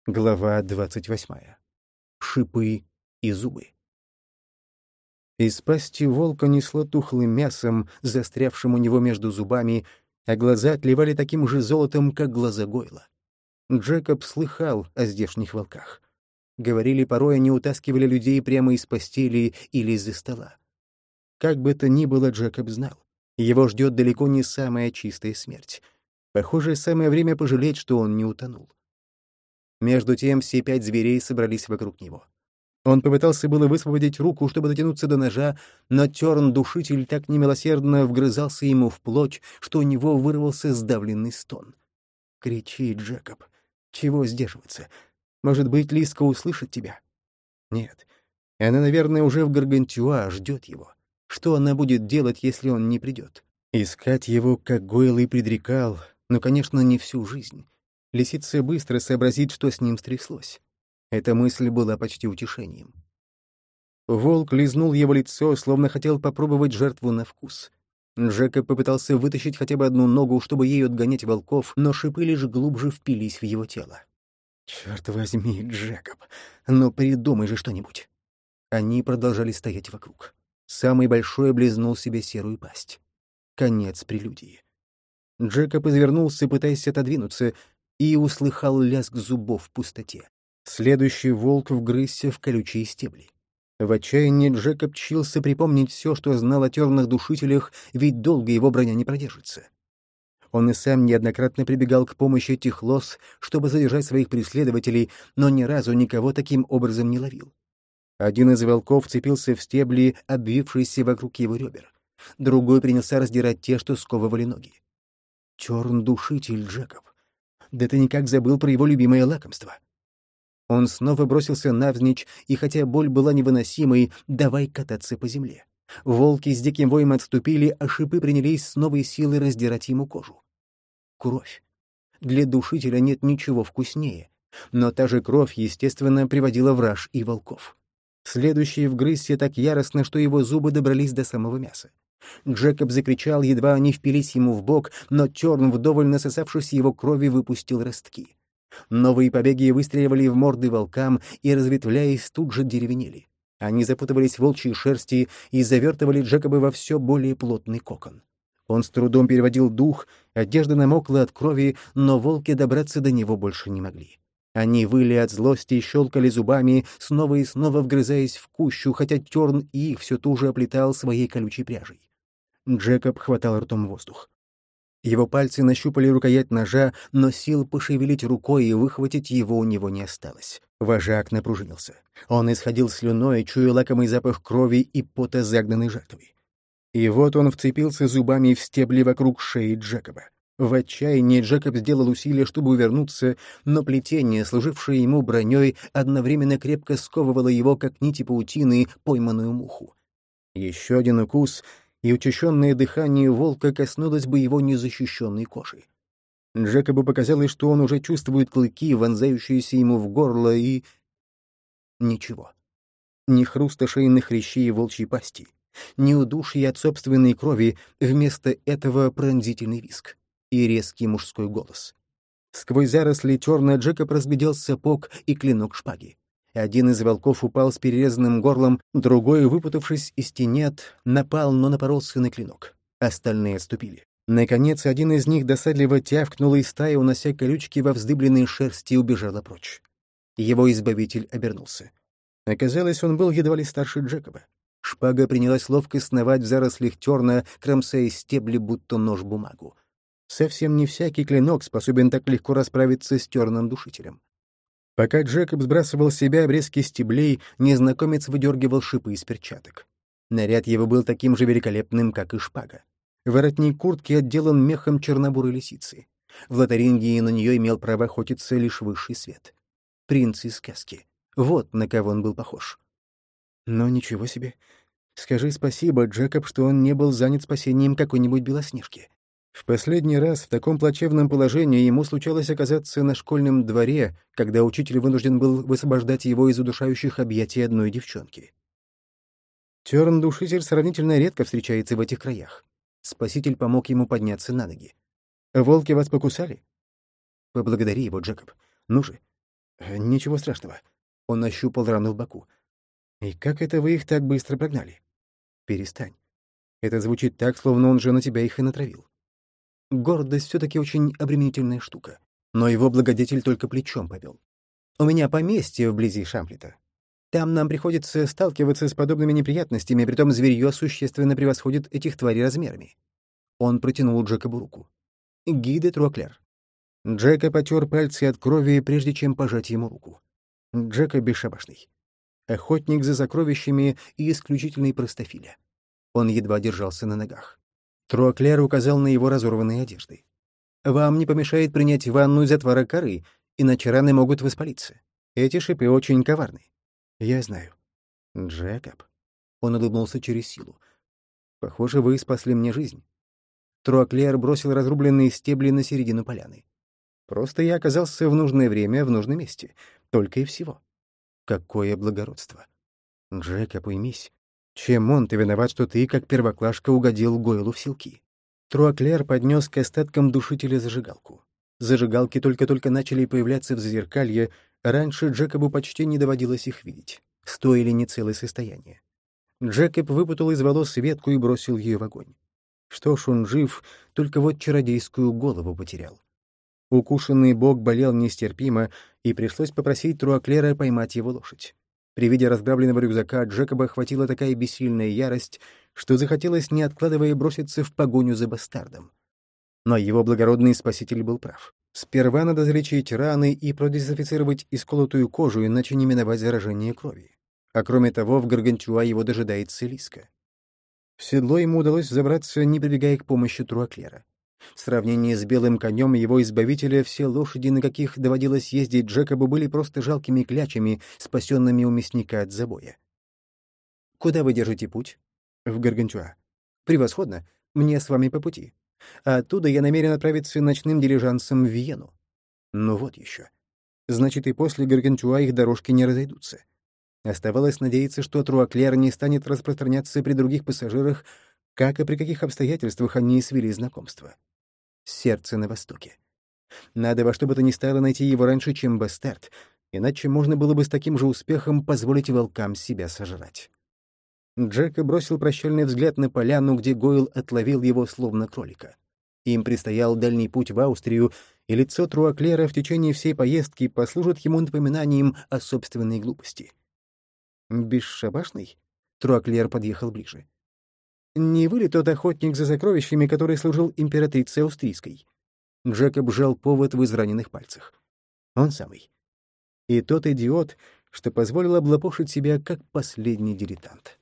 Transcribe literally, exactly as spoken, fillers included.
Глава двадцать восьмая. Шипы и зубы. Из пасти волка несло тухлым мясом, застрявшим у него между зубами, а глаза отливали таким же золотом, как глаза Гойла. Джекоб слыхал о здешних волках. Говорили, порой они утаскивали людей прямо из постели или из-за стола. Как бы то ни было, Джекоб знал. Его ждет далеко не самая чистая смерть. Похоже, самое время пожалеть, что он не утонул. Между тем все пять зверей собрались вокруг него. Он попытался было высвободить руку, чтобы дотянуться до ножа, но Терн-душитель так немилосердно вгрызался ему в плоть, что у него вырвался сдавленный стон. «Кричи, Джекоб. Чего сдерживаться? Может быть, Лиска услышит тебя?» «Нет. Она, наверное, уже в Гаргантюа ждет его. Что она будет делать, если он не придет? Искать его, как Гойл и предрекал, но, конечно, не всю жизнь. Лисица быстро сообразит, что с ним стряслось. Эта мысль была почти утешением. Волк лизнул его лицо, словно хотел попробовать жертву на вкус. Джекоб попытался вытащить хотя бы одну ногу, чтобы ею отгонять волков, но шипы лишь глубже впились в его тело. «Черт возьми, Джекоб, ну придумай же что-нибудь!» Они продолжали стоять вокруг. Самый большой облизнул себе серую пасть. Конец прелюдии. Джекоб извернулся, пытаясь отодвинуться, и услыхал лязг зубов в пустоте. Следующий волк вгрызся в колючие стебли. В отчаянии Джекоб чился припомнить все, что знал о терных душителях, ведь долго его броня не продержится. Он и сам неоднократно прибегал к помощи этих лос, чтобы задержать своих преследователей, но ни разу никого таким образом не ловил. Один из волков цепился в стебли, обвившиеся вокруг его ребер. Другой принялся раздирать те, что сковывали ноги. Терн-душитель, Джекоб. Да ты никак забыл про его любимое лакомство. Он снова бросился навзничь, и хотя боль была невыносимой, давай кататься по земле. Волки с диким воем отступили, а шипы принялись с новой силой раздирать ему кожу. Кровь. Для душителя нет ничего вкуснее, но та же кровь, естественно, приводила враж и волков. Следующий вгрызся так яростно, что его зубы добрались до самого мяса. Джекоб закричал, едва они впились ему в бок, но Терн, вдоволь насосавшись его крови, выпустил ростки. Новые побеги выстреливали в морды волкам и, разветвляясь, тут же деревенели. Они запутывались в волчьей шерсти и завертывали Джекоба во все более плотный кокон. Он с трудом переводил дух, одежда намокла от крови, но волки добраться до него больше не могли. Они выли от злости и щелкали зубами, снова и снова вгрызаясь в кущу, хотя Терн и их все туже оплетал своей колючей пряжей. Джекоб хватал ртом воздух. Его пальцы нащупали рукоять ножа, но сил пошевелить рукой и выхватить его у него не осталось. Вожак напружинился. Он исходил слюной, чуя лакомый запах крови и пота загнанной жертвы. И вот он вцепился зубами в стебли вокруг шеи Джекоба. В отчаянии Джекоб сделал усилие, чтобы увернуться, но плетение, служившее ему броней, одновременно крепко сковывало его, как нити паутины, пойманную муху. Еще один укус — и учащенное дыхание волка коснулось бы его незащищенной кожи. Джекобу показалось, что он уже чувствует клыки, вонзающиеся ему в горло, и... Ничего. Ни хруста шейных хрящей и волчьей пасти, ни удушья от собственной крови, вместо этого пронзительный визг и резкий мужской голос. Сквозь заросли терна Джекоб разглядел сапог и клинок шпаги. Один из волков упал с перерезанным горлом, другой, выпутавшись из тенет, напал, но напоролся на клинок. Остальные отступили. Наконец, один из них досадливо тявкнул, и стая, унося колючки во вздыбленной шерсти, убежала прочь. Его избавитель обернулся. Оказалось, он был едва ли старше Джекоба. Шпага принялась ловко сновать в зарослях терна, кромсая стебли, будто нож-бумагу. Совсем не всякий клинок способен так легко расправиться с терном-душителем. Пока Джекоб сбрасывал с себя обрезки стеблей, незнакомец выдергивал шипы из перчаток. Наряд его был таким же великолепным, как и шпага. Воротник куртки отделан мехом чернобурой лисицы. В Лотарингии на нее имел право охотиться лишь высший свет. Принц из сказки. Вот на кого он был похож. Но ничего себе. Скажи спасибо, Джекоб, что он не был занят спасением какой-нибудь Белоснежки. В последний раз в таком плачевном положении ему случалось оказаться на школьном дворе, когда учитель вынужден был высвобождать его из удушающих объятий одной девчонки. Терн-душитель сравнительно редко встречается в этих краях. Спаситель помог ему подняться на ноги. «Волки вас покусали?» «Поблагодари его, Джекоб. Ну же, «Э, «Ничего страшного». Он ощупал рану в боку. «И как это вы их так быстро прогнали?» «Перестань. Это звучит так, словно он же на тебя их и натравил». Гордость все-таки очень обременительная штука. Но его благодетель только плечом повел. «У меня поместье вблизи Шамплета. Там нам приходится сталкиваться с подобными неприятностями, притом зверье существенно превосходит этих тварей размерами». Он протянул Джекобу руку. «Ги де Труаклер». Джека потер пальцы от крови, прежде чем пожать ему руку. Джека бесшабашный. Охотник за сокровищами и исключительный простофиля. Он едва держался на ногах. Труаклер указал на его разорванные одежды. «Вам не помешает принять ванну из отвара коры, иначе раны могут воспалиться. Эти шипы очень коварны». «Я знаю». «Джекоб». Он улыбнулся через силу. «Похоже, вы спасли мне жизнь». Труаклер бросил разрубленные стебли на середину поляны. «Просто я оказался в нужное время в нужном месте. Только и всего». «Какое благородство!» «Джекоб, уймись. Чем он-то виноват, что ты, как первоклашка, угодил Гойлу в селки?» Труаклер поднес к остаткам душителя зажигалку. Зажигалки только-только начали появляться в зазеркалье, раньше Джекобу почти не доводилось их видеть. Стоили нецелое состояние. Джекоб выпутал из волос ветку и бросил ее в огонь. Что ж, он жив, только вот чародейскую голову потерял. Укушенный бок болел нестерпимо, и пришлось попросить Труаклера поймать его лошадь. При виде разграбленного рюкзака Джекоба охватила такая бессильная ярость, что захотелось, не откладывая, броситься в погоню за бастардом. Но его благородный спаситель был прав. Сперва надо залечить раны и продезинфицировать исколотую кожу, иначе не миновать заражение крови. А кроме того, в Гаргантюа его дожидается Лиска. В седло ему удалось забраться, не прибегая к помощи Труаклера. В сравнении с белым конем его избавителя все лошади, на каких доводилось ездить Джекобу, были просто жалкими клячами, спасенными у мясника от забоя. «Куда вы держите путь?» «В Гаргантюа». «Превосходно. Мне с вами по пути. А оттуда я намерен отправиться ночным дилижансом в Виену». «Ну вот еще. Значит, и после Гаргантюа их дорожки не разойдутся». Оставалось надеяться, что Труаклер не станет распространяться при других пассажирах, как и при каких обстоятельствах они свели знакомство. Сердце на востоке. Надо во что бы то ни стало найти его раньше, чем бастард, иначе можно было бы с таким же успехом позволить волкам себя сожрать. Джека бросил прощальный взгляд на поляну, где Гойл отловил его словно кролика. Им предстоял дальний путь в Австрию, и лицо Труаклера в течение всей поездки послужит ему напоминанием о собственной глупости. «Бесшабашный?» Труаклер подъехал ближе. «Не вы ли тот охотник за сокровищами, который служил императрице австрийской?» Джекоб сжал повод в израненных пальцах. «Он самый. И тот идиот, что позволил облапошить себя как последний дилетант».